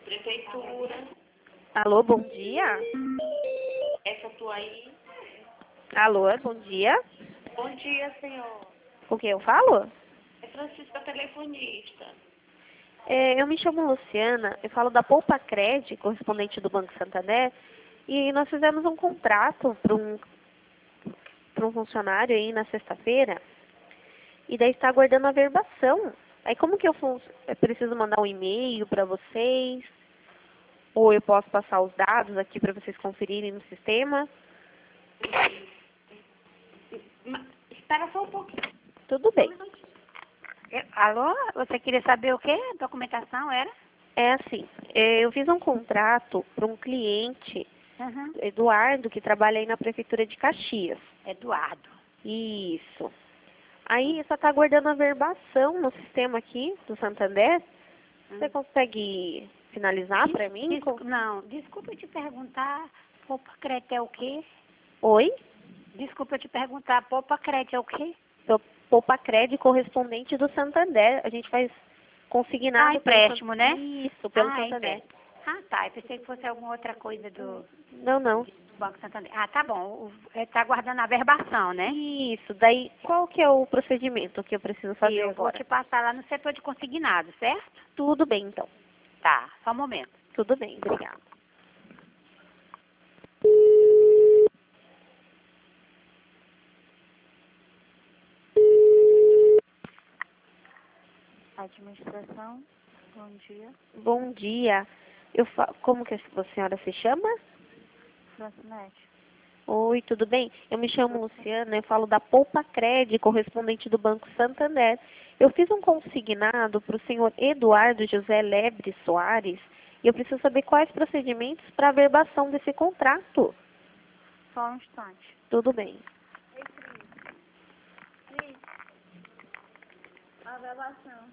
Prefeitura. Alô, bom dia. Essa tua aí. Alô, bom dia. Bom dia, senhor. Com quem eu falo? É Francisca Telefonista. Eu me chamo Luciana, eu falo da Poupa Cred, correspondente do Banco Santander, e nós fizemos um contrato para um funcionário aí na sexta-feira, e daí está aguardando a verbação. Aí como que eu preciso mandar um e-mail para vocês? Ou eu posso passar os dados aqui para vocês conferirem no sistema? Espera só um pouquinho. Tudo bem. Alô? Você queria saber o quê? Documentação era? É assim, eu fiz um contrato para um cliente, Uhum. Eduardo, que trabalha aí na Prefeitura de Caxias. Eduardo. Isso. Aí só está aguardando a verbação no sistema aqui do Santander. Você consegue finalizar para mim? Não, desculpa eu te perguntar, Poupa Crédito é o quê? Oi? Desculpa eu te perguntar, Poupa Crédito é o quê? Sou Poupa Cred, correspondente do Santander. A gente faz consignado pelo Empréstimo, né? Isso, pelo Santander. Empréstimo. Tá. Eu pensei que fosse alguma outra coisa do Não. Banco Santander. Tá bom. Tá aguardando a verbação, né? Isso. Daí, qual que é o procedimento que eu preciso fazer Eu vou agora? te passar lá no setor de consignado, certo? Tudo bem, então. Tá, só um momento. Tudo bem, obrigada. Administração. Bom dia. Bom dia. Como que a senhora se chama? Francinete. Oi, tudo bem? Eu me chamo Luciana, eu falo da Poupa Cred, correspondente do Banco Santander. Eu fiz um consignado para o senhor Eduardo José Lebre Soares e eu preciso saber quais procedimentos para a verbação desse contrato. Só um instante. Tudo bem. A gravação.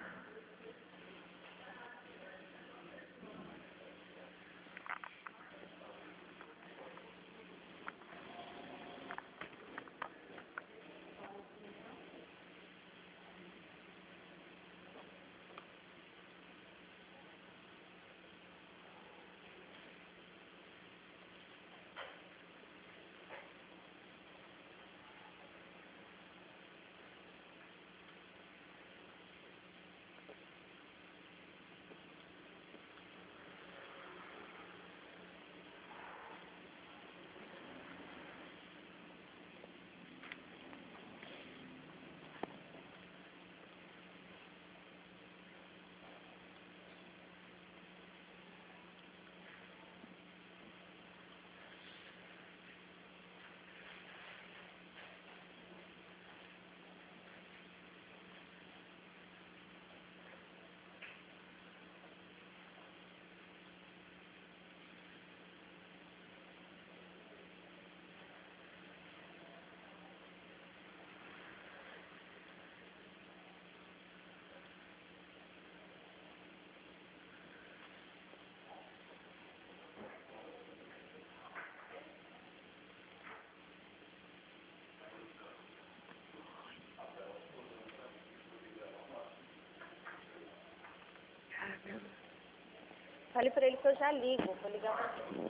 Fale para ele que eu já ligo. Vou ligar para ele.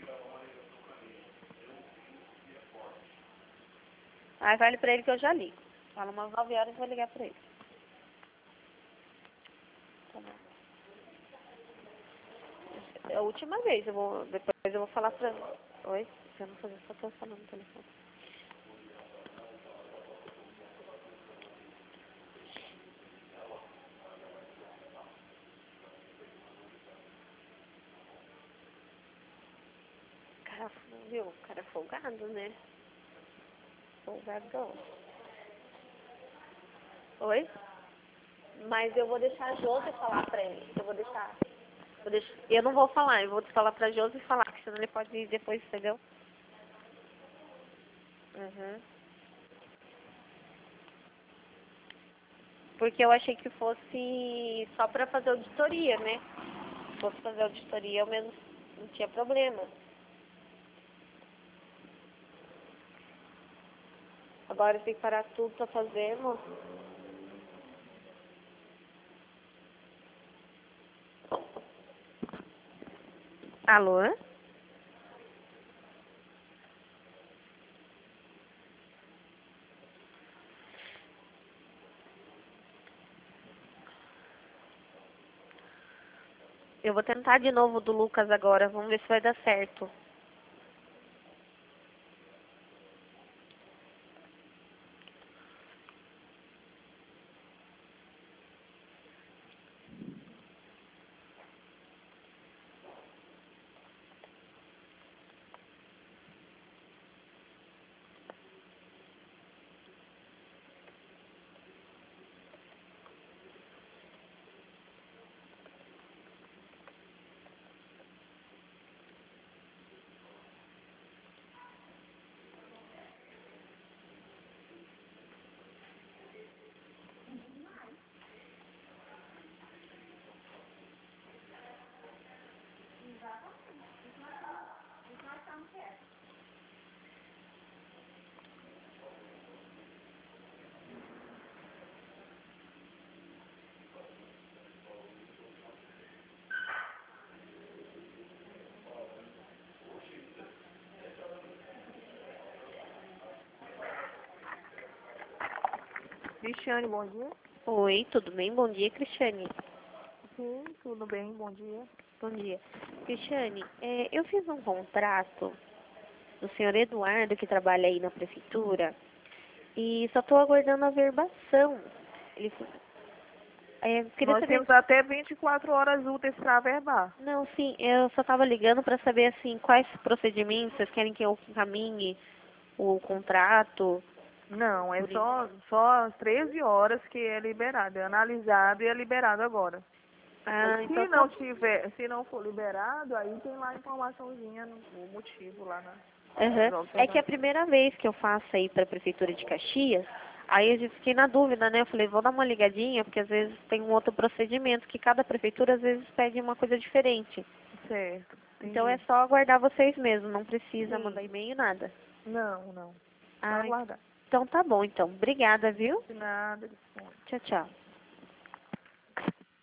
Fale para ele que eu já ligo. Fala umas 9 horas e vou ligar para ele. Tá bom. É a última vez. Depois eu vou falar para... Oi? Se eu não fazer, só estou falando no telefone. Cara, viu? O cara é folgado, né? Folgadão. Oi? Mas eu vou deixar a Josi falar pra ele. Eu não vou falar, eu vou falar pra Josi falar, que senão ele pode ir depois, entendeu? Uhum. Porque eu achei que fosse só pra fazer auditoria, né? Se fosse fazer auditoria, eu mesmo não tinha problema. Agora tem que parar tudo pra fazendo. Alô? Eu vou tentar de novo do Lucas agora. Vamos ver se vai dar certo. Cristiane, bom dia. Oi, tudo bem? Bom dia, Cristiane. Sim, tudo bem, bom dia. Bom dia. Cristiane, eu fiz um contrato do senhor Eduardo, que trabalha aí na prefeitura, e só estou aguardando a verbação. Ele, queria Nós saber... temos até 24 horas úteis para averbar. Não, sim, eu só estava ligando para saber, assim, quais procedimentos vocês querem que eu encaminhe o contrato. Não, é Por só às 13 horas que é liberado. É analisado e é liberado agora. Ah, então Se tá. não tiver, se não for liberado, aí tem lá a informaçãozinha, o motivo lá na Aham. nas É que é a observações. primeira vez que eu faço aí para a Prefeitura de Caxias, aí eu fiquei na dúvida, né? Eu falei, vou dar uma ligadinha, porque às vezes tem um outro procedimento, que cada prefeitura às vezes pede uma coisa diferente. Certo, Então é entendi. só aguardar vocês mesmo, não precisa Sim. mandar e-mail, nada. Não. Só Ah, aguardar. então tá bom, então. Obrigada, viu? De nada, disponha. Tchau, tchau.